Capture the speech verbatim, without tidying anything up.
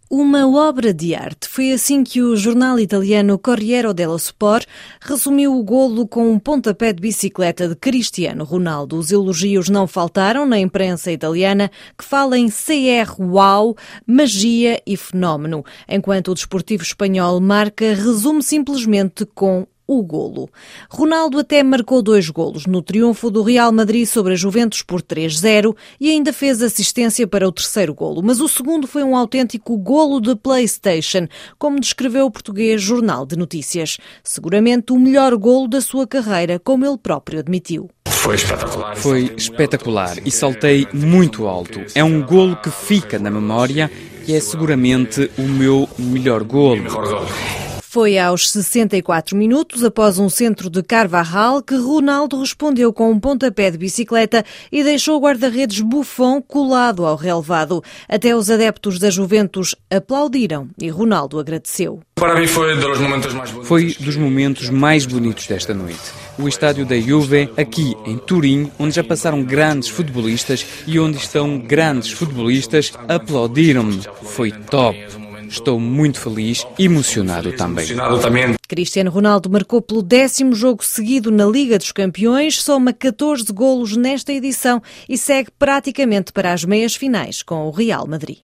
Uma obra de arte. Foi assim que o jornal italiano Corriere dello Sport resumiu o golo com um pontapé de bicicleta de Cristiano Ronaldo. Os elogios não faltaram na imprensa italiana, que fala em C R uau, magia e fenómeno, enquanto o desportivo espanhol Marca resume simplesmente com o golo. Ronaldo até marcou dois golos no triunfo do Real Madrid sobre a Juventus por três a zero e ainda fez assistência para o terceiro golo, mas o segundo foi um autêntico golo de PlayStation, como descreveu o português Jornal de Notícias. Seguramente o melhor golo da sua carreira, como ele próprio admitiu. Foi espetacular. Foi espetacular e saltei muito alto. É um golo que fica na memória e é seguramente o meu melhor golo. Foi aos sessenta e quatro minutos, após um centro de Carvajal, que Ronaldo respondeu com um pontapé de bicicleta e deixou o guarda-redes Buffon colado ao relevado. Até os adeptos da Juventus aplaudiram e Ronaldo agradeceu. Para mim foi dos momentos mais bonitos. Foi dos momentos mais bonitos desta noite. O estádio da Juve, aqui em Turim, onde já passaram grandes futebolistas e onde estão grandes futebolistas, aplaudiram-me. Foi top. Estou muito feliz e emocionado também. Cristiano Ronaldo marcou pelo décimo jogo seguido na Liga dos Campeões, soma catorze golos nesta edição e segue praticamente para as meias finais com o Real Madrid.